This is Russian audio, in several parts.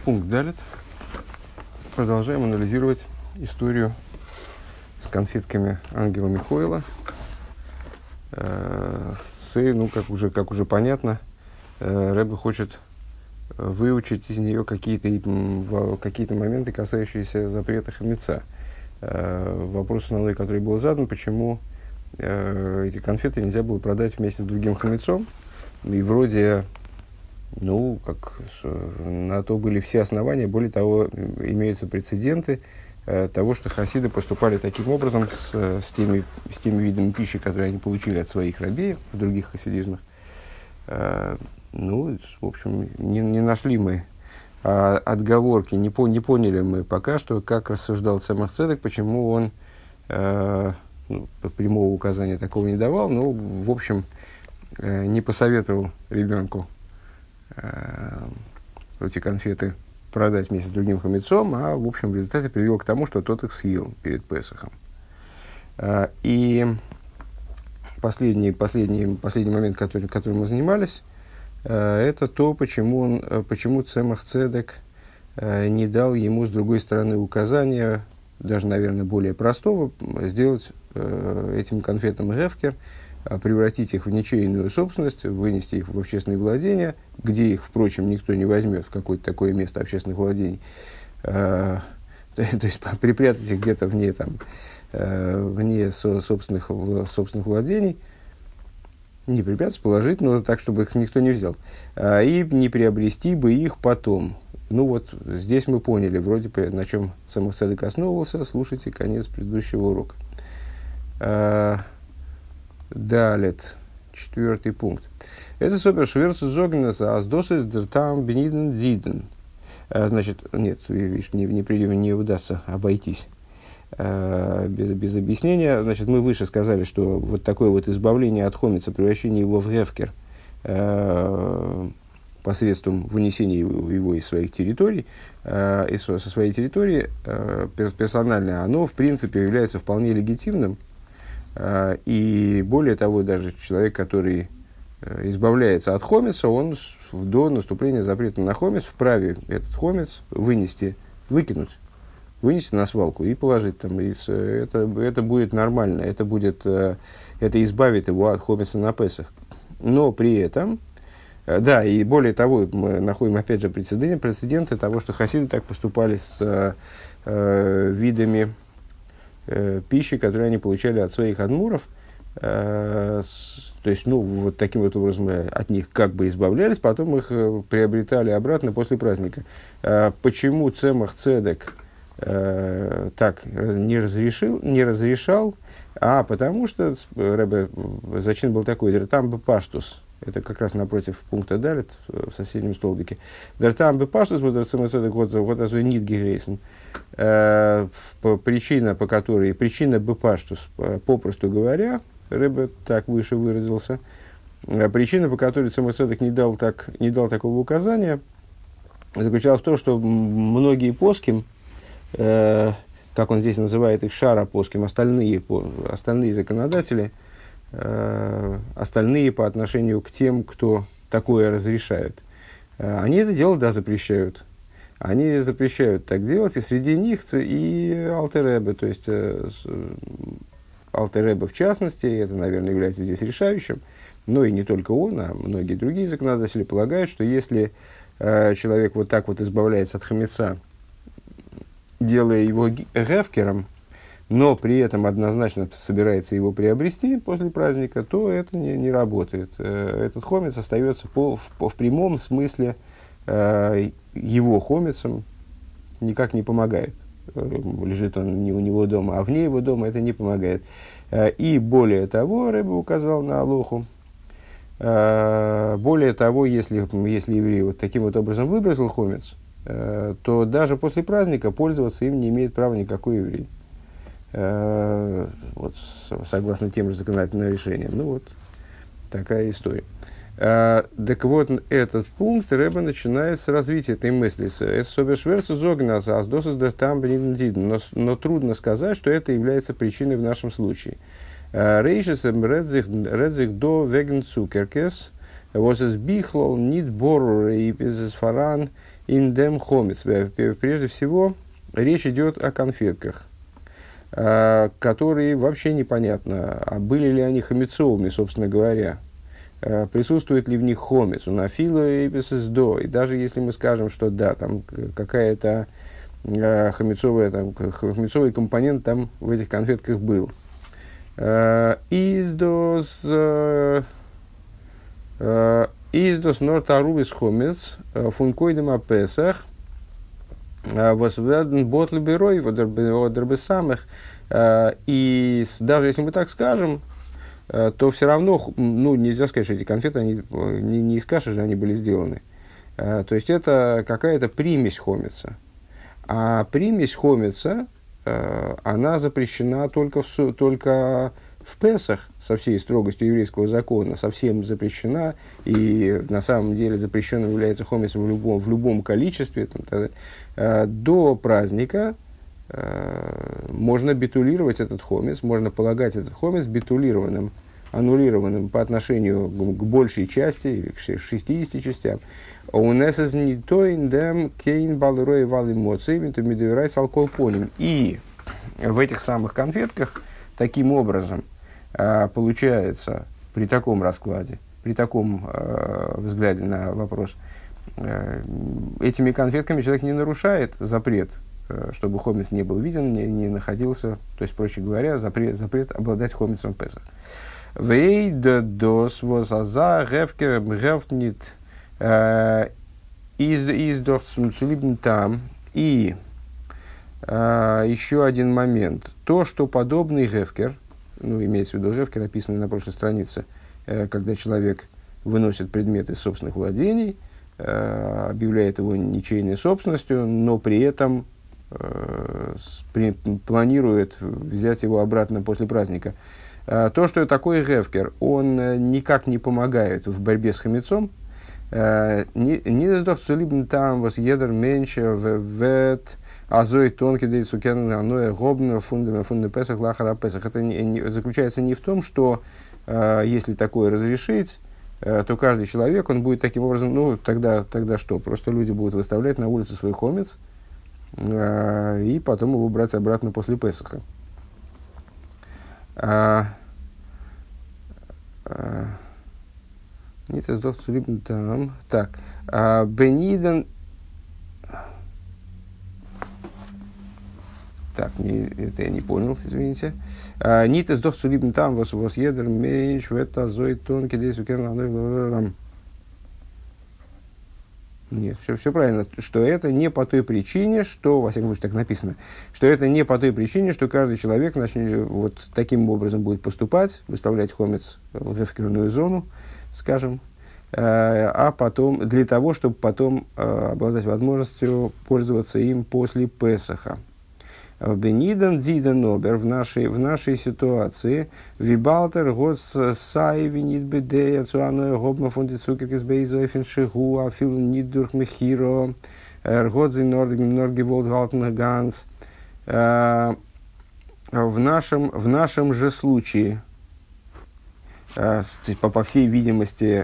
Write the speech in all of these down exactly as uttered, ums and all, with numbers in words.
Пункт далит. Продолжаем анализировать историю с конфетками ангела Михаила. Э, с, ну, как уже, как уже понятно, э, Ребе хочет выучить из нее какие-то, какие-то моменты, касающиеся запрета хамеца. Э, вопрос основной, который был задан, почему э, эти конфеты нельзя было продать вместе с другим хамецом. И вроде... Ну, как на то были все основания. Более того, имеются прецеденты э, того, что хасиды поступали таким образом с, с, теми, с теми видами пищи, которые они получили от своих рабеев в других хасидизмах. Э, ну, в общем, не, не нашли мы а, отговорки, не, по, не поняли мы пока что, как рассуждал Цемах Цедек, почему он э, ну, прямого указания такого не давал, но, в общем, э, не посоветовал ребенку эти конфеты продать вместе с другим хамецом, а в общем в результате привел к тому, что тот их съел перед Песахом. И последний, последний, последний момент, который, которым мы занимались, это то, почему, он, почему Цемах Цедек не дал ему с другой стороны указания, даже, наверное, более простого, сделать этим конфетам гефкер, превратить их в ничейную собственность, вынести их в общественное владение, где их, впрочем, никто не возьмет, в какое-то такое место общественных владений. То есть припрятать их где-то вне, там, вне собственных, собственных владений, не припрятать, положить, но так, чтобы их никто не взял. И не приобрести бы их потом. Ну вот, здесь мы поняли, вроде бы, на чем Цемах Цедек основывался. Слушайте конец предыдущего урока. Далит, четвертый пункт. Это супер шверцу зогнеса аздосис дертам бениден диден. Значит, нет, видишь, не, не, не удастся обойтись а, без, без объяснения. Значит, мы выше сказали, что вот такое вот избавление от хомица, превращение его в гефкер а, посредством вынесения его, его из своих территорий, а, из, со своей территории а, персонально, оно в принципе является вполне легитимным. И более того, даже человек, который избавляется от хомеца, он до наступления запрета на хомец вправе этот хомец вынести, выкинуть, вынести на свалку и положить там. И это, это будет нормально, это, будет, это избавит его от хомеца на Песах. Но при этом, да, и более того, мы находим опять же прецеденты, прецеденты того, что хасиды так поступали с э, видами пищи, которую они получали от своих адмуров, э, с, то есть, ну, вот таким вот образом от них как бы избавлялись, потом их э, приобретали обратно после праздника. Э, почему Цемах Цедек э, так не разрешил, не разрешал? А потому что Ребе, зачин был такой, дертам бы паштус, это как раз напротив пункта далит, в соседнем столбике. Дертам бы паштус, вот Цемах Цедек, вот это нит гейсен. Причина, по которой, причина бепаштус, попросту говоря, Ребе так выше выразился, причина, по которой Цемах Цедек не дал, так, не дал такого указания, заключалась в том, что многие поским, э, как он здесь называет их, шара поским, остальные, остальные законодатели, э, остальные по отношению к тем, кто такое разрешает, э, они это дело, да, запрещают. Они запрещают так делать, и среди них и Алтер Ребе, то есть э, Алтер Ребе в частности, это, наверное, является здесь решающим, но и не только он, а многие другие законодатели полагают, что если э, человек вот так вот избавляется от хамеца, делая его гефкером, но при этом однозначно собирается его приобрести после праздника, то это не, не работает. Э, этот хомец остается по, в, по, в прямом смысле э, его хомецом никак не помогает. Лежит он не у него дома, а вне его дома это не помогает. И более того, Ребе указал на алоху. Более того, если, если еврей вот таким вот образом выбросил хомец, то даже после праздника пользоваться им не имеет права никакой еврей. Вот, согласно тем же законодательным решениям. Ну вот, такая история. Uh, так вот, этот пункт Ребе начинает с развития этой мысли. Но, но трудно сказать, что это является причиной в нашем случае. Рейшесем редзих до веген цукеркес, возес бихлол нит бору рейпезес фаран индем хомец. Прежде всего, речь идет о конфетках, которые вообще непонятно, а были ли они хомецовыми, собственно говоря. Присутствует ли в них хомец, унафила и до. И даже если мы скажем, что да, там какая-то хомецовая, там, хомецовый компонент там в этих конфетках был. Издос Издос нортарувис хомец функойдем апесах восверден ботл берой водербы самых. И даже если мы так скажем, то все равно, ну, нельзя сказать, что эти конфеты, они, не, не из каши же они были сделаны. То есть, это какая-то примесь хомеца. А примесь хомеца, она запрещена только в, только в Песах, со всей строгостью еврейского закона, совсем запрещена. И на самом деле запрещенным является хомец в любом, в любом количестве. Там, до праздника можно битулировать этот хомец, можно полагать этот хомец битулированным, аннулированным по отношению к большей части, или к шестидесяти частям. У нас из нитоиндем кейн балрой вал эмоций, медуирай салкол поним. И в этих самых конфетках таким образом получается при таком раскладе, при таком взгляде на вопрос, этими конфетками человек не нарушает запрет, чтобы хомец не был виден, не, не находился, то есть, проще говоря, запрет, запрет обладать хомецом в Песах. Вейда дос возаза гевкер гевтнит из дохсмцулибн там. И еще один момент. То, что подобный гевкер, ну, имеется в виду гевкер, описанный на прошлой странице, когда человек выносит предмет из собственных владений, объявляет его ничейной собственностью, но при этом э, при, планирует взять его обратно после праздника. Э, то, что такой гевкер, он э, никак не помогает в борьбе с хомецом. Не сдохцулибн там вас едер меньше вет азой тонкий да и цукен аное гобно фундаме фунде песах лахара песах. Это не, не, заключается не в том, что э, если такое разрешить, то каждый человек, он будет таким образом, ну, тогда, тогда что? Просто люди будут выставлять на улицу свой хомец, э, и потом его брать обратно после Песаха. Нет, это там. Так. Бениден. Так, не, это я не понял, извините. Нит из дохцу либн там вас вас едер меньш в это зой тонкий здесь у керна. Нет, все, все правильно, что это не по той причине, что, во всяком случае, так написано, что это не по той причине, что каждый человек начнет вот таким образом будет поступать, выставлять хомец в гевкерную зону, скажем, а потом, для того, чтобы потом обладать возможностью пользоваться им после Песаха. В Бениден Диден Обер в нашей, в нашей ситуации Вибалтер год сай винит бедея цуаное гобма фонди цукеркис бейзойфен шигу афил нидурх мехиро ргодзи норги норги волдгалтен ганс. В нашем, в нашем же случае, по, по всей видимости,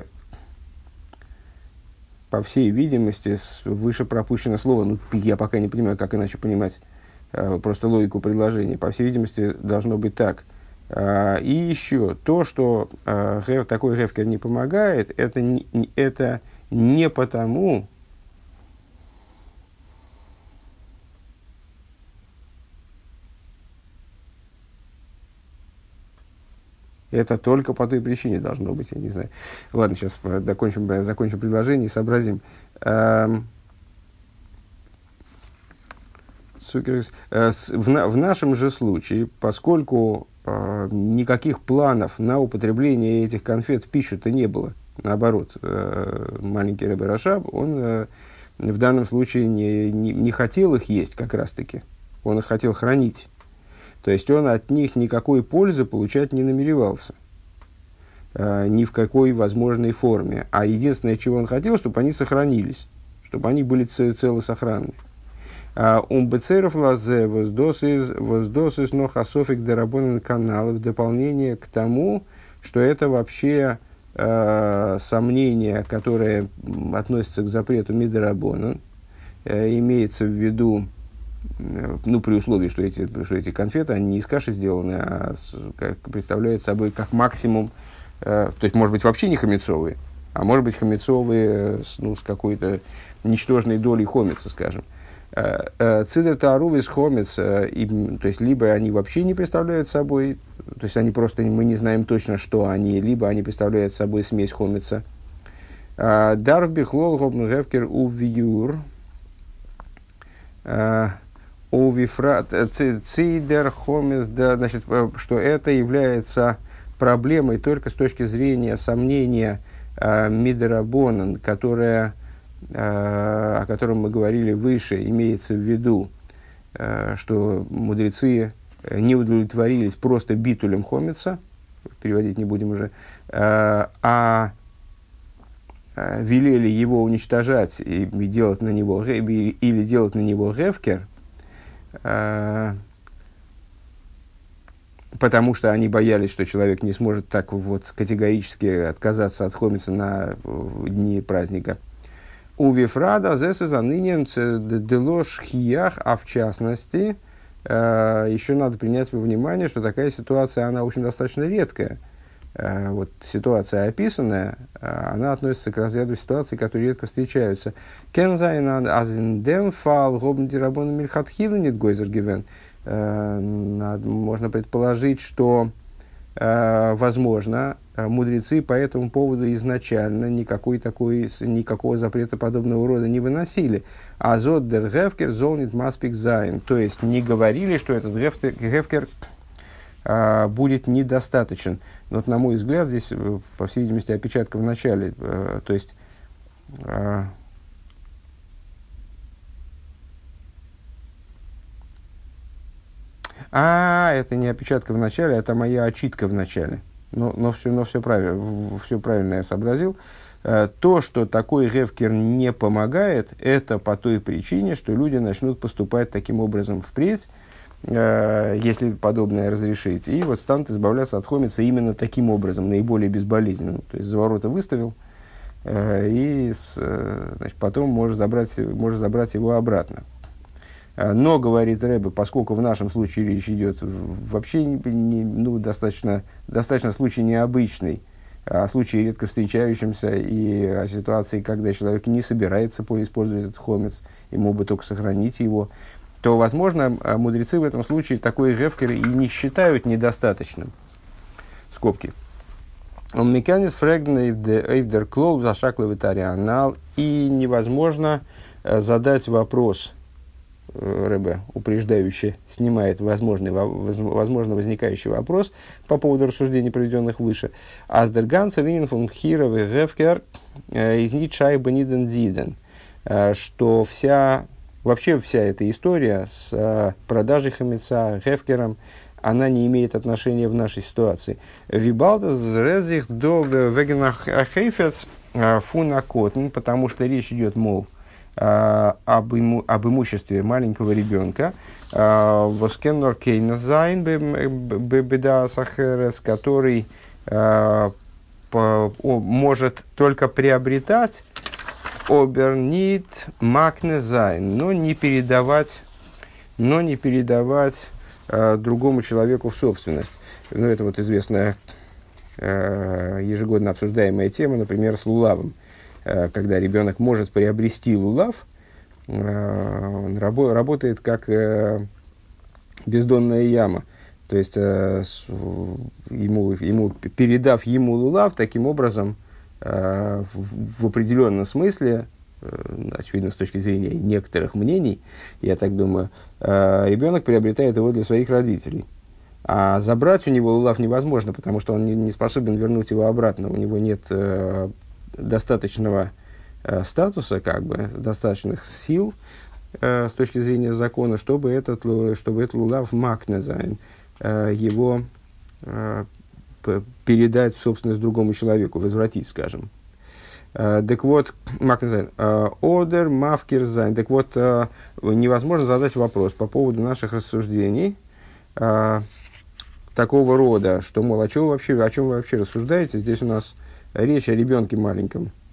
по всей видимости, выше пропущено слово, ну, я пока не понимаю, как иначе понимать просто логику предложения. По всей видимости, должно быть так. И еще то, что такой гевкер не помогает, это не, это не потому, это только по той причине должно быть, я не знаю. Ладно, сейчас закончим, закончим предложение и сообразим. В, на, в нашем же случае, поскольку э, никаких планов на употребление этих конфет в пищу-то не было, наоборот, э, маленький Ребе Рашаб, он э, в данном случае не, не, не хотел их есть как раз-таки, он их хотел хранить. То есть он от них никакой пользы получать не намеревался, э, ни в какой возможной форме. А единственное, чего он хотел, чтобы они сохранились, чтобы они были целосохранны. Умбецеров лазе воздосис нохасофик дарабонен канал, в дополнение к тому, что это вообще э, сомнение, которое относится к запрету мидарабонен, имеется в виду, ну, при условии, что эти, что эти конфеты, они не из каши сделаны, а как, представляют собой как максимум, то есть, может быть, вообще не хамецовые, а может быть, хамецовые с, ну, с какой-то ничтожной долей хомеца, скажем. Цидер таару из хомец, то есть, либо они вообще не представляют собой, то есть, они просто, мы не знаем точно, что они, либо они представляют собой смесь хомеца. Дарв бихлол гобн гевкер увиюр, увифрат цидер хомец, значит, что это является проблемой только с точки зрения сомнения мидрабонан, которая, о котором мы говорили выше, имеется в виду, что мудрецы не удовлетворились просто битулем хомеца, переводить не будем уже, а велели его уничтожать и делать на него, или делать на него гевкер, потому что они боялись, что человек не сможет так вот категорически отказаться от хомеца на дни праздника. У Вифрада зеса занынен делош хиях, а в частности, э, еще надо принять во внимание, что такая ситуация, она, в общем, достаточно редкая. Э, вот ситуация описанная, э, она относится к разряду ситуаций, которые редко встречаются. Кензайн азиндем фал гобн дирабон мильхатхила нет гойзер гивен. Можно предположить, что, э, возможно, мудрецы по этому поводу изначально никакой такой, никакого запрета подобного рода не выносили. Азот дер гевкер золнит маспик зайн. То есть, не говорили, что этот гевкер э, будет недостаточен. Но, вот, на мой взгляд, здесь, по всей видимости, опечатка в начале. Э, то есть, э, а, это не опечатка в начале, это моя очитка в начале. Но, но, все, но все, правильно, все правильно я сообразил. То, что такой гевкер не помогает, это по той причине, что люди начнут поступать таким образом впредь, если подобное разрешить, и вот станут избавляться от хомеца именно таким образом, наиболее безболезненным. То есть, за ворота выставил, и, значит, потом можешь забрать, можешь забрать его обратно. Но, говорит Ребе, поскольку в нашем случае речь идет вообще не, не, ну, достаточно, достаточно случай необычный, о случае редко встречающемся и о ситуации, когда человек не собирается использовать этот хомец, ему бы только сохранить его, то, возможно, мудрецы в этом случае такой гевкер и не считают недостаточным. Скобки. Он меканит фрэгн эйвдер клоу зашакловый арианал, и невозможно задать вопрос. Ребе упреждающе снимает возможный, возможно возникающий вопрос по поводу рассуждений, проведенных выше. Аздерган царинин фон Хиров и Гевкер из Нитшай Баниден Диден, что вся, вообще вся эта история с продажей хамеца Гевкером, она не имеет отношения в нашей ситуации. Вибалда зрезих до вегенах хейфец фуна котн, потому что речь идет, мол, Об, иму, об имуществе маленького ребенка, воскеннор кейназайн беда сахерес, который а, по, о, может только приобретать обернит макнезайн, но не передавать, но не передавать а, другому человеку в собственность. Ну, это вот известная а, ежегодно обсуждаемая тема, например, с лулавом. Когда ребенок может приобрести лулав, он рабо- работает как э, бездонная яма. То есть, э, с, ему, ему, передав ему лулав, таким образом, э, в, в определенном смысле, э, очевидно, с точки зрения некоторых мнений, я так думаю, э, ребенок приобретает его для своих родителей. А забрать у него лулав невозможно, потому что он не, не способен вернуть его обратно. У него нет э, достаточного э, статуса, как бы, достаточных сил э, с точки зрения закона, чтобы этот, чтобы этот лулав макнезайн, э, его э, п- передать в собственность другому человеку, возвратить, скажем. Э, так вот, макнезайн, одер мавкирзайн. Так вот, э, невозможно задать вопрос по поводу наших рассуждений э, такого рода, что, мол, о чем, вообще, о чем вы вообще рассуждаете? Здесь у нас речь о ребенке маленьком.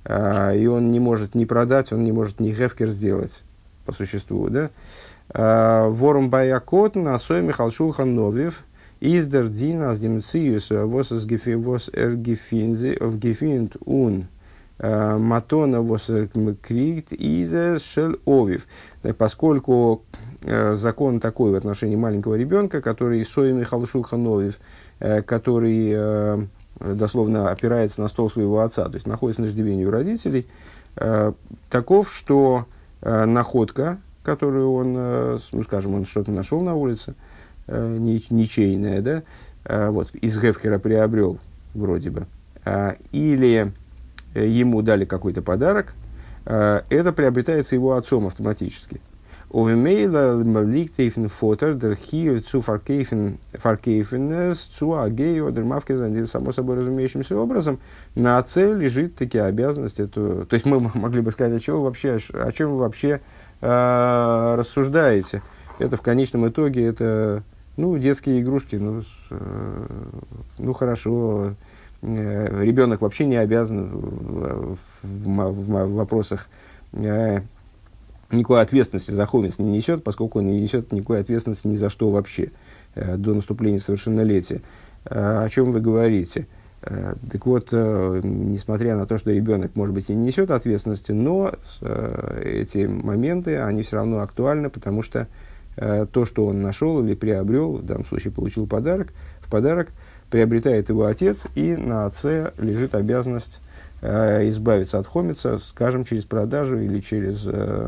э, и он не может ни продать, он не может ни гефкер сделать, по существу, да? Ворум баякотн, асой Михал Шулхан Новев, издер дин аз демциюс, вос эс эргефинзе, гефинд ун, матона вос кригт изе шел овив. Поскольку э, закон такой в отношении маленького ребенка, который сой Михал Шулхан Новев, э, который э, дословно опирается на стол своего отца, то есть находится на иждивении у родителей, э, таков, что э, находка, которую он, э, ну, скажем, он что-то нашел на улице, э, нич- ничейное, да, э, вот, из гефкера приобрел, вроде бы, э, или ему дали какой-то подарок, э, это приобретается его отцом автоматически. Овемейла ликтейфен фотер дер хио цу фаркейфен фаркейфенес цу агео дер мавке, само собой разумеющимся образом, на отце лежит такие обязанности. Эту, то есть мы могли бы сказать, о чем вы вообще, о чем вы вообще э, рассуждаете. Это в конечном итоге это, ну, детские игрушки, ну, с, э, ну хорошо. Ребенок вообще не обязан в, в, в, в вопросах э, никакой ответственности за хомец не несет, поскольку он не несет никакой ответственности ни за что вообще э, до наступления совершеннолетия. Э, о чем вы говорите? Э, так вот, э, несмотря на то, что ребенок, может быть, и не несет ответственности, но э, эти моменты, они все равно актуальны, потому что э, то, что он нашел или приобрел, в данном случае получил подарок, в подарок, приобретает его отец, и на отце лежит обязанность э, избавиться от хомица, скажем, через продажу или через э,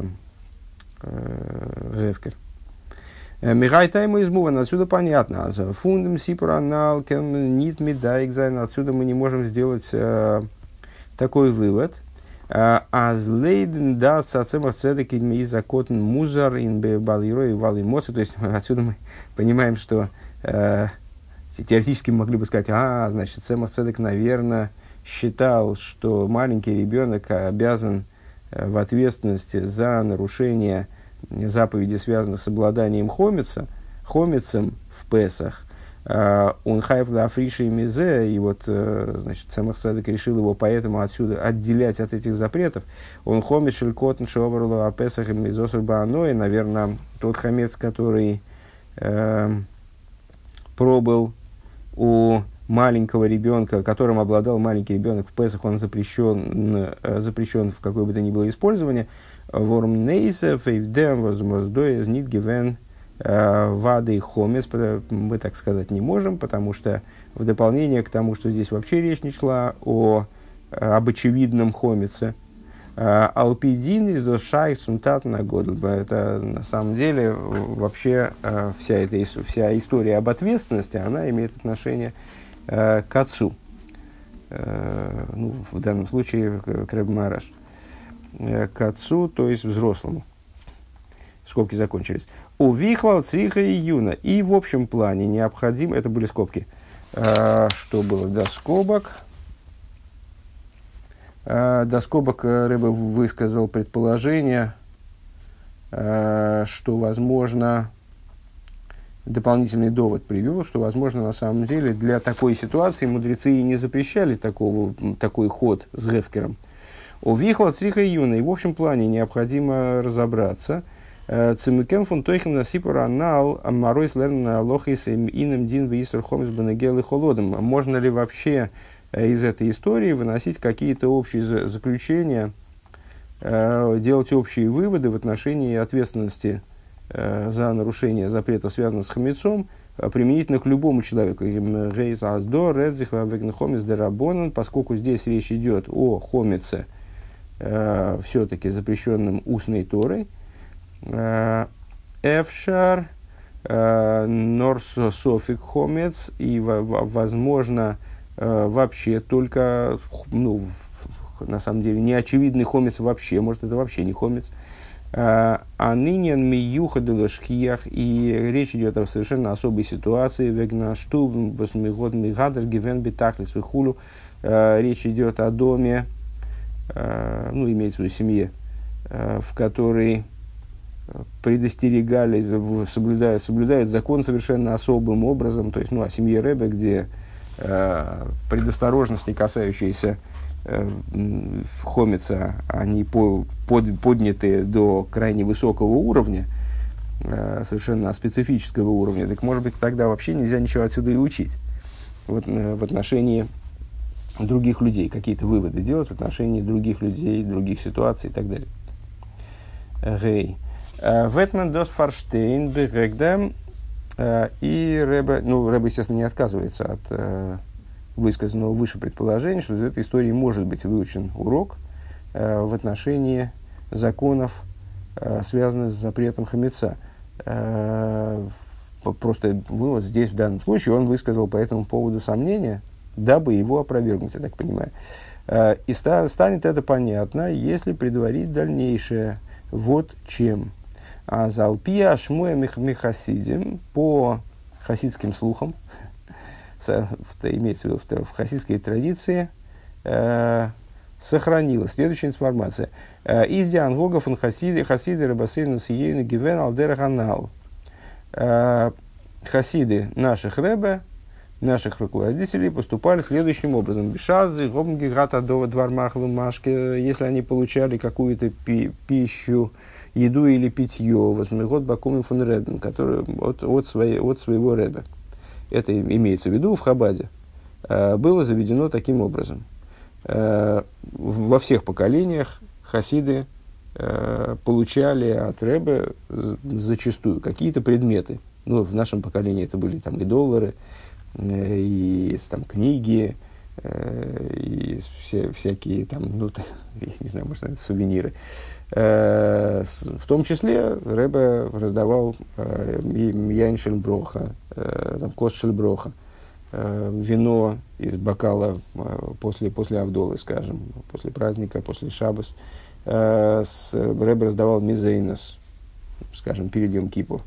э, гефкер. Михай тайма измуван, отсюда понятно. Фундам сипранал кен нит медайкзайн, отсюда мы не можем сделать э, такой вывод. Аз лейден да цацемах цедек и закотен музар ин балирой вал эмоций. То есть отсюда мы понимаем, что э, теоретически мы могли бы сказать, а, значит, Цемах Цедек, наверное, считал, что маленький ребенок обязан э, в ответственности за нарушение заповеди, связанных с обладанием хомица, хомицем в Песах. Он хайф да африши и мизе, и вот, э, значит, Цемах Цедек решил его поэтому отсюда отделять от этих запретов. Он хомец шелькотн шоварло о Песах и мизосур бааной, наверное, тот хомец, который э, пробыл у маленького ребенка, которым обладал маленький ребенок в Песах, он запрещен, запрещен в какое бы то ни было использование. Ворм нейсе фейвдем воздоез нит гивен вады и хомес. Мы так сказать не можем, потому что в дополнение к тому, что здесь вообще речь не шла о, об очевидном хомице, Алпидин из дошай сунтат на год. Это на самом деле вообще вся эта вся история об ответственности, она имеет отношение э, к отцу. Э, ну, в данном случае к Ребе Мараш. Э, к отцу, то есть взрослому. Скобки закончились. У вихлал цриха и юна. И в общем плане необходимо, это были скобки, э, что было до скобок. До скобок Ребе высказал предположение, что, возможно, дополнительный довод привел, что, возможно, на самом деле для такой ситуации мудрецы и не запрещали такого, такой ход с гефкером. У вихла цриха юна, и в общем плане необходимо разобраться. Цимукен фон тойхен насипур анал амаройс лерн лохис иным дин висур хомис банагел и холодом. Можно ли вообще из этой истории выносить какие-то общие заключения, э, делать общие выводы в отношении ответственности э, за нарушение запретов, связанных с хомецом, э, применительно к любому человеку. Поскольку здесь речь идет о хомеце, э, все-таки запрещенном устной Торой, эфшар норсо софик хомец, и возможно вообще только, ну, на самом деле, неочевидный хомец вообще, может, это вообще не хомец. А ныне миюха делошхиях, и речь идет о совершенно особой ситуации. Вегнашту, восьмигод мигадр, гивен битахлис вихулю. Речь идет о доме, ну, имеется в виду семье, в которой предостерегали, соблюдают, соблюдают закон совершенно особым образом, то есть, ну, о семье Ребе, где предосторожности, касающиеся хомица, они по, под, подняты до крайне высокого уровня, совершенно специфического уровня, так может быть тогда вообще нельзя ничего отсюда и учить вот, в отношении других людей, какие-то выводы делать в отношении других людей, других ситуаций и так далее. Гей. Ветмен дост фарштейн бегэгдам. И Ребе, ну, Ребе, естественно, не отказывается от высказанного выше предположения, что из этой истории может быть выучен урок в отношении законов, связанных с запретом хамеца. Просто ну, вот здесь, в данном случае, он высказал по этому поводу сомнения, дабы его опровергнуть, я так понимаю. И ста- станет это понятно, если предварить дальнейшее. Вот чем. А залпия шмуя михасидим, по хасидским слухам, имеется в виду в хасидской традиции, э, сохранилась следующая информация. Из диангогов он хасиды, хасиды рабасейну сиейну гивен алдера канал. Хасиды наших ребе, наших руководителей поступали следующим образом. Бешазы, гомги, гата, дова, двармахлу, машки, если они получали какую-то пи- пищу, еду или питье, возмегот бакуми фон ребен, который от, от, своей, от своего ребе. Это имеется в виду в Хабаде. Было заведено таким образом. Во всех поколениях хасиды получали от ребе зачастую какие-то предметы. Ну, в нашем поколении это были там, и доллары, и там, книги, и все, всякие там, ну, я не знаю, может, это сувениры. В том числе ребе раздавал яйн шельброха, там, кост шельброха, вино из бокала после, после Авдолы, скажем, после праздника, после Шаббас. Ребе раздавал мизейнос, скажем, перед Йом Кипур,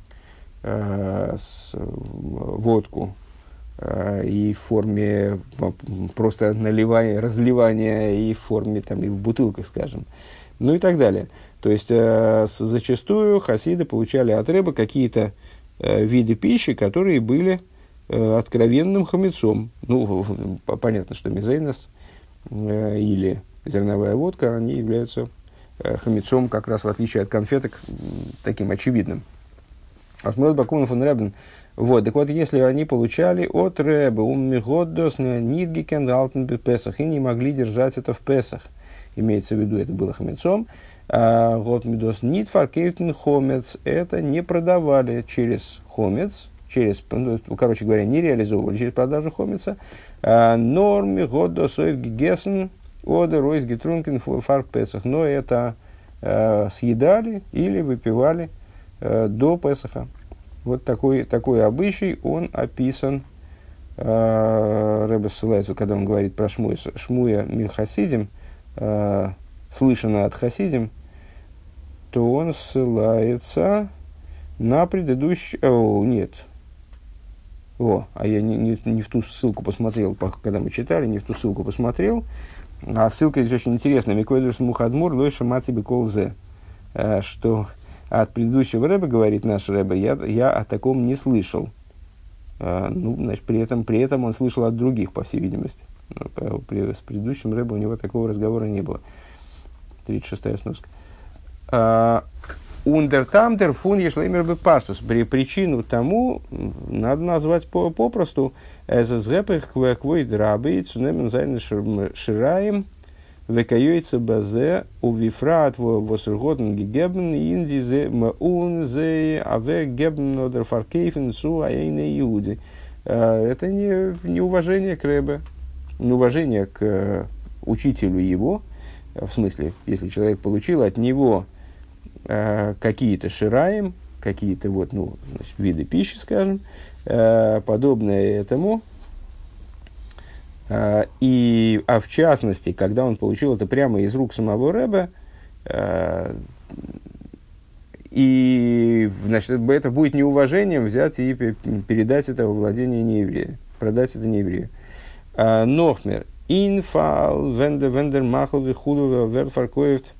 с водку и в форме просто наливания, разливания, и в форме, там, и в бутылках, скажем, ну и так далее. То есть, э, зачастую хасиды получали от ребе какие-то э, виды пищи, которые были э, откровенным хамецом. Ну, понятно, что мизейнос э, или зерновая водка, они являются э, хамецом как раз в отличие от конфеток, таким очевидным. Асмот бакун фон ребен. Вот, так вот, если они получали от ребе уммигоддос нидгикен алтен бе Песах и не могли держать это в Песах, имеется в виду, это было хамецом, год медос нит фаркейтен хомец, это не продавали через хомец, через, ну, короче говоря, не реализовывали через продажу хомеца, норми годдос ойв гигесен оде ройс гитрункен фар Песах, но это э, съедали или выпивали э, до Песаха. Вот такой, такой обычай, он описан, э, Ребе ссылается, когда он говорит про Шмуя, Шмуя Михасидим, э, слышано от Хасидим, то он ссылается на предыдущий... О, нет. О, а я не, не, не в ту ссылку посмотрел, когда мы читали, не в ту ссылку посмотрел. А ссылка здесь очень интересная. Микведус Мухадмур Лойша Маци Беколзе. Что... От предыдущего Ребе, говорит наш Ребе, я, я о таком не слышал. А, ну, значит, при этом, при этом он слышал от других, по всей видимости. Но, при, с предыдущим Ребе у него такого разговора не было. тридцать шестая сноска. Ундертамтер фун ешлеймер бепаштус. Причину тому надо назвать попросту. Эзэзгэпэх квэквой драбы цунэмен зайны шираем. Векайойца базе у вифрат восерготен гегебен индизе маун зе аве гебен одер фаркейфен су аэйне иуди. Это не, не уважение к Ребе, не уважение к учителю его, в смысле, если человек получил от него э, какие-то шираем, какие-то вот, ну, значит, виды пищи, скажем, э, подобное этому. И, а в частности, когда он получил это прямо из рук самого Ребе, э, и, значит, это будет неуважением взять и передать это во владение нееврея, продать это нееврею. Нохмер. Инфал вендер вендер махл вихуду верфаркоевт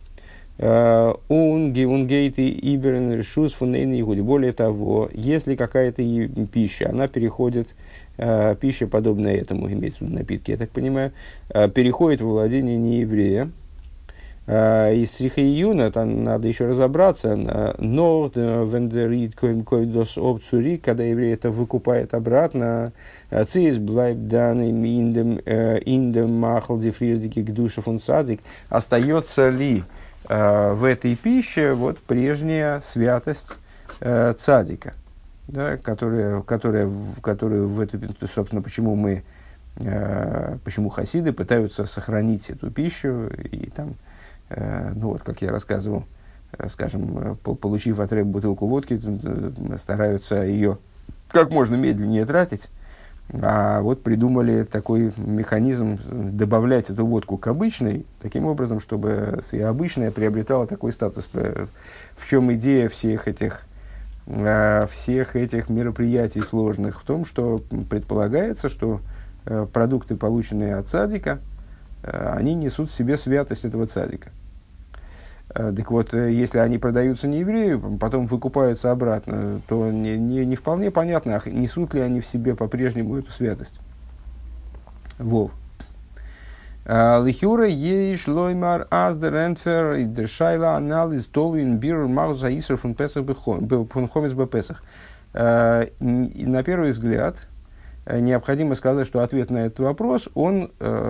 унгейты иберен решус фунейн игуди. Более того, если какая-то пища, она переходит э, пища, подобная этому, имеется в виду напитки, я так понимаю, э, переходит в владение нееврея. Э, из Срихиюна, там надо еще разобраться, но вендерит койдос овцури, когда еврей это выкупает обратно, цис блайб данный индем индем махал дифрирдики к душе фун садик, остается ли э, в этой пище вот прежняя святость э, цадика, да, которая, которая, которая в эту, собственно, почему мы, э, почему хасиды пытаются сохранить эту пищу и там, ну вот, как я рассказывал, скажем, получив от рэба бутылку водки, стараются ее как можно медленнее тратить, а вот придумали такой механизм добавлять эту водку к обычной, таким образом, чтобы и обычная приобретала такой статус. В чем идея всех этих, всех этих мероприятий сложных? В том, что предполагается, что продукты, полученные от цадика, они несут в себе святость этого цадика. Так вот, если они продаются не еврею, потом выкупаются обратно, то не, не, не вполне понятно, а несут ли они в себе по-прежнему эту святость. Вов. Лихюра ейш лоймар аздер энтфер и дершайла анализ толвин бир мауза исер фун песах фун хомис бепесах. На первый взгляд, необходимо сказать, что ответ на этот вопрос, он,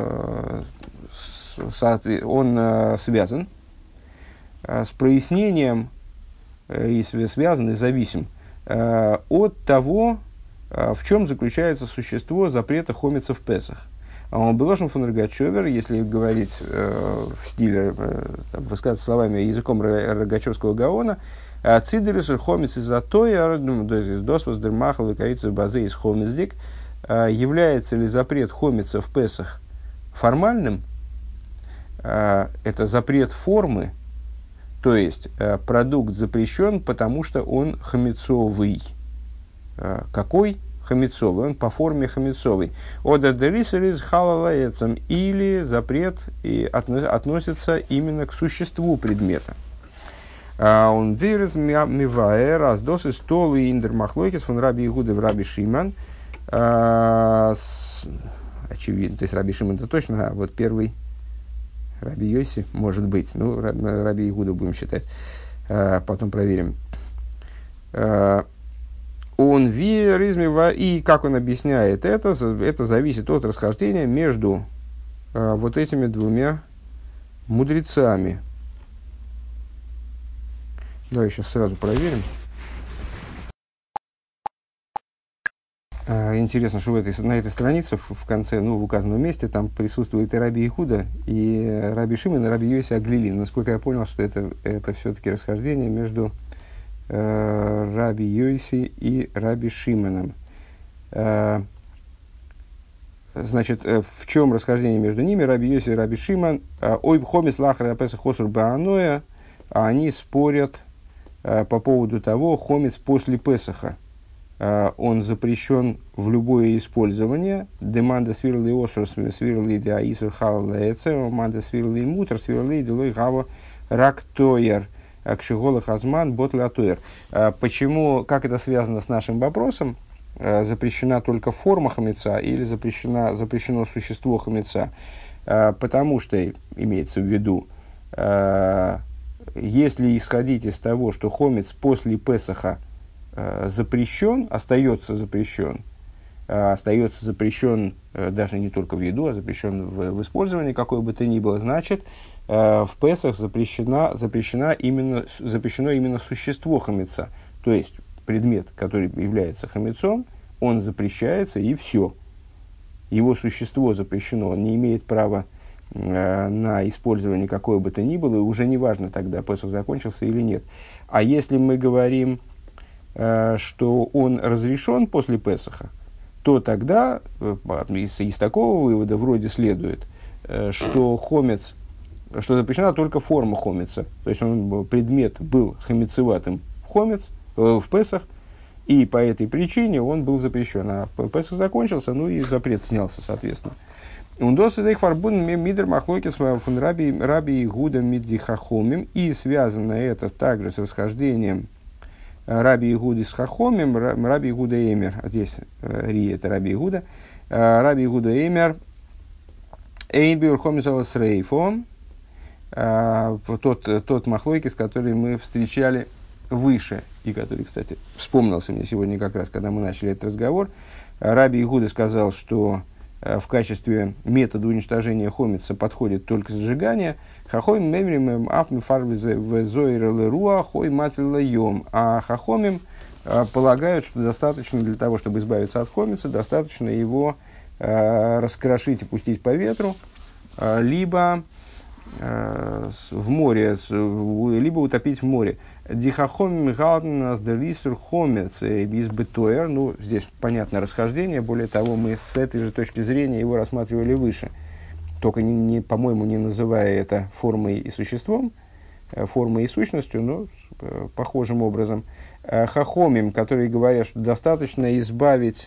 он связан с прояснением и связан и зависим от того, в чем заключается существо запрета хомица в Песах. Он Белошин фон Рогачевер, если говорить в стиле, высказывать словами языком Рогачевского Гаона, цидерис хомиц из атоя, досвос дермахал векавица базе из хомицдик, является ли запрет хомица в Песах формальным? Это запрет формы. То есть, э, продукт запрещен, потому что он хамецовый. Э, какой? Хамецовый. Он по форме хамецовый. Одер дерисерис халалаецам. Или запрет и отно, относится именно к существу предмета. Он вирус миваэ раздос из толу и индер махлойкис фон раби Игуда в раби Шиман. Очевидно, то есть раби Шиман это точно, а вот первый Раби Йоси, может быть. Ну, Раби Игуда будем считать. А, потом проверим. А, он виризмива, и как он объясняет это, это зависит от расхождения между а, вот этими двумя мудрецами. Давай сейчас сразу проверим. Интересно, что в этой, на этой странице в конце, ну, в указанном месте, там присутствует и Раби Ихуда, и Раби Шимон, и Раби Йоси Аглилин. Насколько я понял, что это, это все-таки расхождение между э, Раби Йоси и Раби Шимоном. Э, значит, э, в чем расхождение между ними? Раби Йоси и Раби Шимон. Ой, в хомис лахара песах хосур бааноя. Они спорят э, по поводу того, хомис после Песаха. Он запрещен в любое использование. Деманда свирли осор свирли де аисур халлеце, манда свирли мутер свирли делой гава рактоер, кшигола хазман ботлатоер. Почему, как это связано с нашим вопросом? Запрещена только форма хамеца или запрещена, запрещено существо хамеца? Потому что, имеется в виду, если исходить из того, что хомец после Песаха запрещен, остается запрещен, остается запрещен даже не только в еду, а запрещен в, в использовании, какой бы то ни было, значит, в Песах запрещена, запрещена именно, запрещено именно существо хамеца, то есть предмет, который является хамецом, он запрещается и все. Его существо запрещено, он не имеет права э, на использование какое бы то ни было, и уже не важно тогда, Песах закончился или нет. А если мы говорим, что он разрешен после Песаха, то тогда из, из такого вывода вроде следует, что хомец, что запрещена только форма хомеца. То есть он, предмет был хомецеватым в хомец, в Песах, и по этой причине он был запрещен. А Песах закончился, ну и запрет снялся, соответственно. И связано это также с расхождением Раби Игуды с Хахомим, Раби Игуда Эмер. А здесь Ри это Раби Игуда. Раби Игуда Эмер. Эйбиур Хомисалас Рейфо. Тот, тот махлойкис, который мы встречали выше, и который, кстати, вспомнился мне сегодня как раз, когда мы начали этот разговор. Раби Игуда сказал, что в качестве метода уничтожения хомица подходит только сжигание. Хахомим мемрим апми фарвизе в зоирлеруа хой мацеллайом. А хахомим полагают, что достаточно для того, чтобы избавиться от хомица, достаточно его э, раскрошить и пустить по ветру, э, либо э, в море, либо утопить в море. Дихахомим галден сдерисур хомец без бетоер. Ну, здесь понятно расхождение. Более того, мы с этой же точки зрения его рассматривали выше. Только, не, не, по-моему, не называя это формой и существом, формой и сущностью, но э, похожим образом. Э, хахомим, которые говорят, что достаточно избавить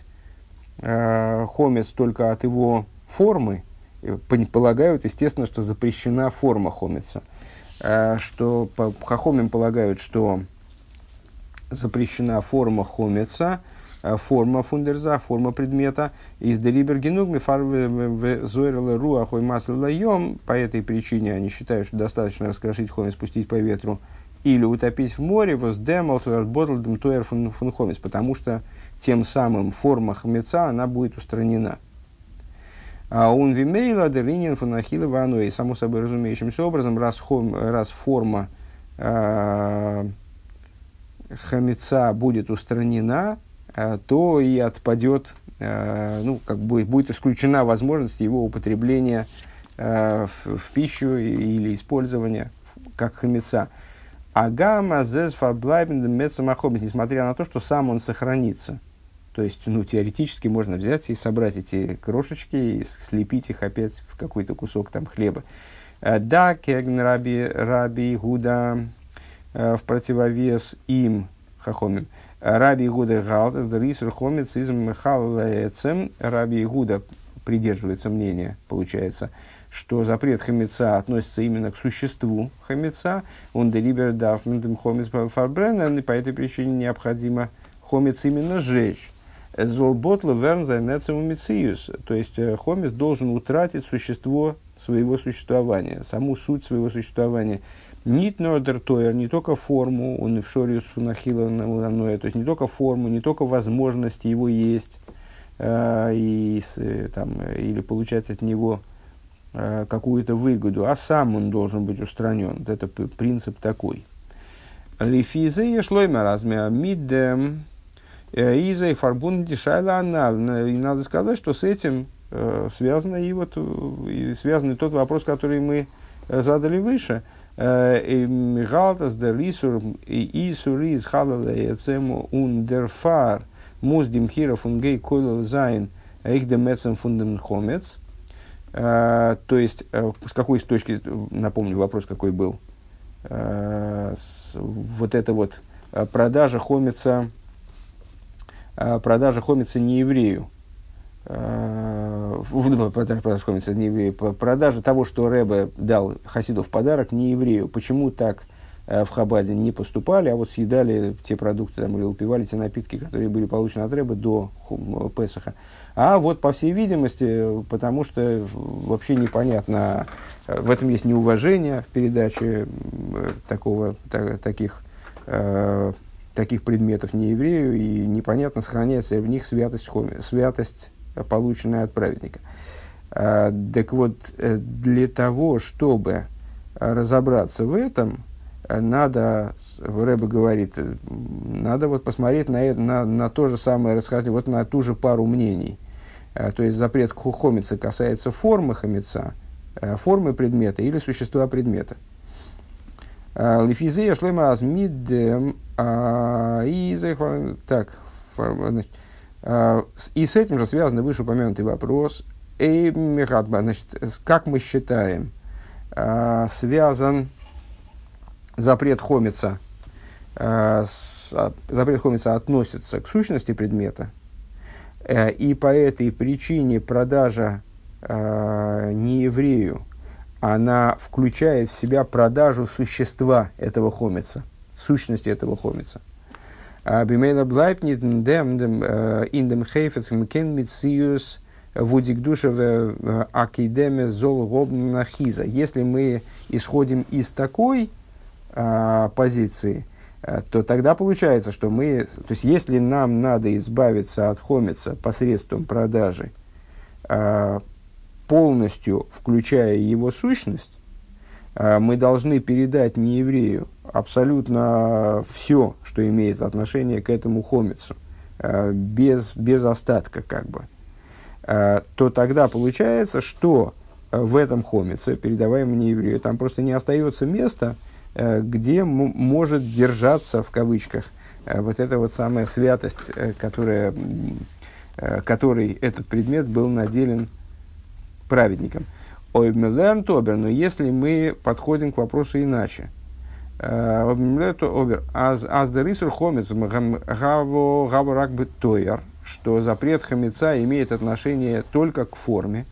э, хомец только от его формы, э, полагают, естественно, что запрещена форма хомеца. Э, что по, хахомим полагают, что запрещена форма хомеца, форма фундерза, форма предмета, из делибергенугми фарве зойрла руа хой масл лайом. По этой причине они считают, что достаточно раскрошить хомец, пустить по ветру или утопить в море, воздемал ботлдем туэр фун хомец, потому что тем самым форма хомеца она будет устранена. А он вимейла деринин фунахила вану, и само собой разумеющимся образом, раз, хом, раз форма э, хомеца будет устранена, то и отпадет, э, ну, как бы будет исключена возможность его употребления э, в, в пищу или использования как хомеца. Агама зез фаблайбен мецамахомис, несмотря на то, что сам он сохранится. То есть, ну, теоретически можно взять и собрать эти крошечки и слепить их опять в какой-то кусок там хлеба. Да, кегн раби, раби Гуда, в противовес им хахомим. Раби Игуда галдес дерисур хомец из мхаллецем. Раби Игуда придерживается мнения, получается, что запрет хомеца относится именно к существу хомеца. Он делибер дафментем хомец фарбренен, и по этой причине необходимо хомец именно сжечь. Золботло верн зайнецем умициюс. То есть хомец должен утратить существо своего существования, саму суть своего существования. Нит нодертойер, не только форму, он и в шориус фунахила, то есть не только форму, не только возможности его есть, э, и, с, там, или получать от него э, какую-то выгоду, а сам он должен быть устранен. Вот это принцип такой. Лифизе шлойма размя мидем иза и фарбун дешайла анал. И надо сказать, что с этим э, связано и вот и связан тот вопрос, который мы задали выше. Мигалтас дер Исур и Исур из Халалеецему ун дер Фар Муздим Хиров ун Гей Койлел Зайн их демецем фундам хомец. То есть, с какой точки, напомню, вопрос какой был. Вот это вот продажа хомеца, продажа хомеца не еврею. Продажа, продажа, не еврею, продажа того, что Ребе дал хасиду в подарок не еврею. Почему так в Хабаде не поступали, а вот съедали те продукты там, или упивали те напитки, которые были получены от Ребе до Песаха. А вот, по всей видимости, потому что вообще непонятно, в этом есть неуважение в передаче такого, та, таких, э, таких предметов не еврею, и непонятно, сохраняется ли в них святость, святость, полученная от праведника. А, так вот, для того, чтобы разобраться в этом, надо, Ребе говорит, надо вот посмотреть на, на, на то же самое расхождение, вот на ту же пару мнений. А, то есть запрет хомеца касается формы хомеца, формы предмета или существа предмета. Лифизея шлема азмидем и так, и с этим же связан вышеупомянутый вопрос. Значит, как мы считаем, связан запрет хомеца, запрет хомеца относится к сущности предмета, и по этой причине продажа нееврею, она включает в себя продажу существа этого хомеца, сущности этого хомеца. Бимейла блайпнит дем индем хейфец мкен митсиус вудик душа акидеме зол гобна хиза. Если мы исходим из такой а, позиции, а, то тогда получается, что мы, то есть если нам надо избавиться от хомеца посредством продажи, а, полностью включая его сущность, а, мы должны передать нееврею абсолютно все, что имеет отношение к этому хомецу, а, без, без остатка как бы. То тогда получается, что в этом хомеце, передаваемом нееврею, там просто не остается места, где м- может держаться, в кавычках, вот эта вот самая святость, которая, которой этот предмет был наделен праведником. Ой, мелен тобер, но если мы подходим к вопросу иначе, аз дерисур хомец гаво гаво рак бы тойер, что запрет хамеца имеет отношение только к форме.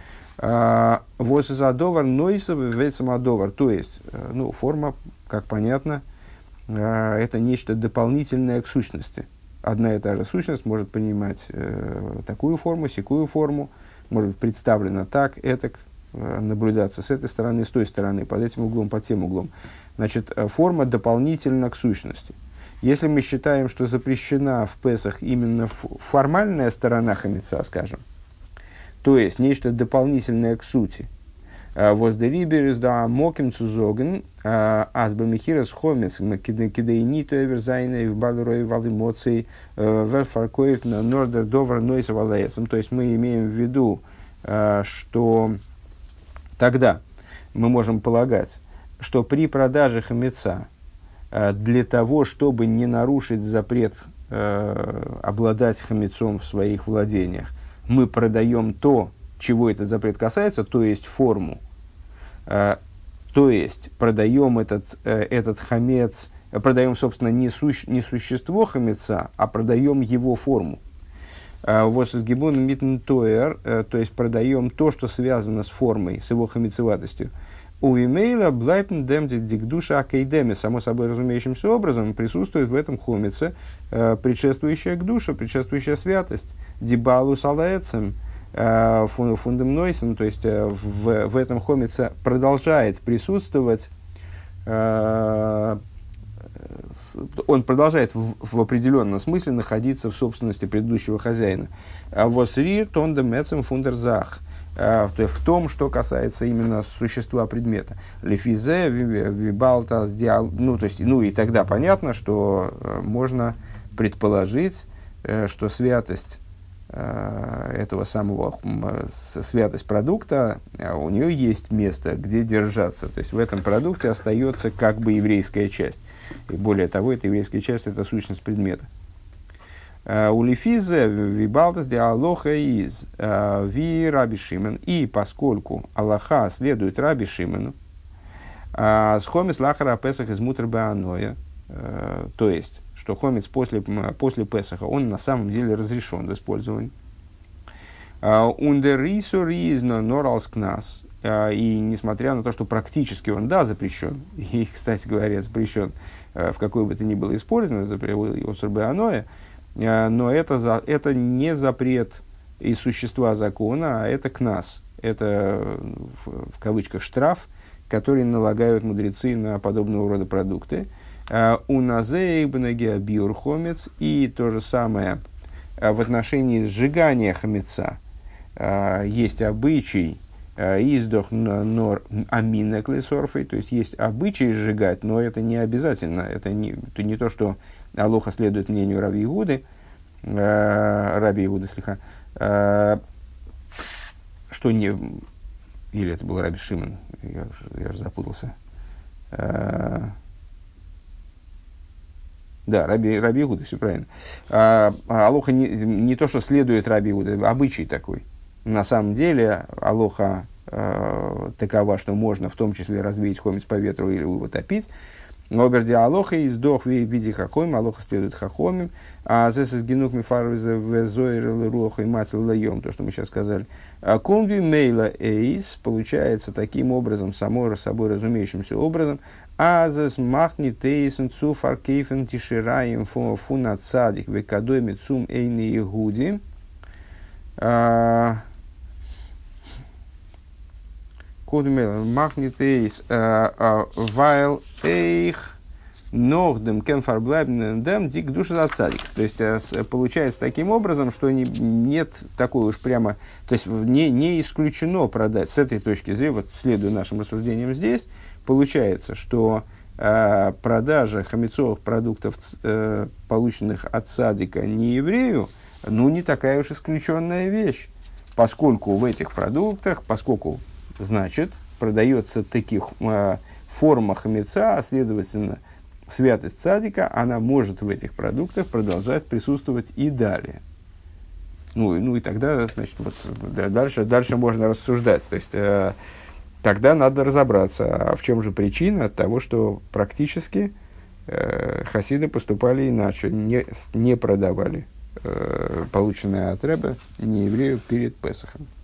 Восизадовар нойсов вецамадовар. То есть, ну, форма, как понятно, это нечто дополнительное к сущности. Одна и та же сущность может принимать такую форму, сякую форму, может быть представлена так, этак, наблюдаться с этой стороны, с той стороны, под этим углом, под тем углом. Значит, форма дополнительна к сущности. Если мы считаем, что запрещена в Песах именно формальная сторона хамеца, скажем, то есть нечто дополнительное к сути, воздериберис да моким цузоген, азбамихирас хомец, кидейниту эверзайна и в балерой валимоций, верфаркоев на нордер довар нойса валаесом. То есть мы имеем в виду, что тогда мы можем полагать, что при продаже хамеца для того, чтобы не нарушить запрет э, обладать хамецом в своих владениях, мы продаем то, чего этот запрет касается, то есть форму. Э, то есть продаем этот, э, этот хамец, продаем, собственно, не, суще, не существо хамеца, а продаем его форму. Вот с гибуном митн тоер, то есть продаем то, что связано с формой, с его хамецеватостью. У имейла блайпн демдик дикдуша акейдеме, само собой разумеющимся образом, присутствует в этом хомеце э, предшествующая к душе, предшествующая святость, дибалу салаэцем, э, фундам нойсен, то есть э, в, в этом хомеце продолжает присутствовать, э, он продолжает в, в определенном смысле находиться в собственности предыдущего хозяина. А восри тондем эцем фундерзах. В том, что касается именно существа предмета. Лефизе, вибалта, ну, то есть, ну и тогда понятно, что э, можно предположить, э, что святость э, этого самого, э, святость продукта, э, у нее есть место, где держаться. То есть в этом продукте остается как бы еврейская часть. И более того, эта еврейская часть – это сущность предмета. Улифизе вибалтас де алоха из ви Раби Шимон. И поскольку Аллаха следует Раби Шимону, с хомец лахара Песах из мутр беаноя, то есть, что хомец после, после Песаха, он на самом деле разрешен в использовании. Ундерису ризно норалскнас. И несмотря на то, что практически он, да, запрещен, и, кстати говоря, запрещен в какой бы то ни было использование, запрещен беаноя, но это, за, это не запрет из существа закона, а это кнас. Это, в, в кавычках, штраф, который налагают мудрецы на подобного рода продукты. У назеибнагия биурхомец. И то же самое в отношении сжигания хамеца. Есть обычай издох нор аминеклесорфой, то есть есть обычай сжигать, но это не обязательно. Это не, это не то, что Алоха следует мнению Раби Игуды, э, Раби Игуды, слиха, э, что не... Или это был Раби Шимон, я, я же запутался. Э, да, Раби, Раби Игуда, все правильно. Э, Алоха не, не то, что следует Раби Игуды, обычай такой. На самом деле, Алоха э, такова, что можно в том числе развеять хомец по ветру или его топить. Оберди алоха и сдох в виде хахомим, алоха следует хахомим, а здесь из генук мифарвиза в зоир руха и мацел лайом, то, что мы сейчас сказали. Кумби мейла эйс получается таким образом, само собой разумеющимся образом, а здесь махни тейсен цу фаркейфен тишираем фуна цадик векадойми цум эйни игуди. Магнитейс вайл эйх нордем кемфарблайбнен дем дик душа за цадик. То есть получается таким образом, что не, нет такой уж прямо, то есть не, не исключено продать с этой точки зрения, вот следуя нашим рассуждениям здесь, получается, что э, продажа хамицовых продуктов, э, полученных от цадика не еврею, ну не такая уж исключенная вещь, поскольку в этих продуктах, поскольку значит, продается таких э, формах хамеца, а следовательно, святость цадика, она может в этих продуктах продолжать присутствовать и далее. Ну, ну и тогда, значит, вот, да, дальше, дальше можно рассуждать. То есть, э, тогда надо разобраться, а в чем же причина того, что практически э, хасиды поступали иначе, не, не продавали э, полученное от Ребе нееврею перед Песахом.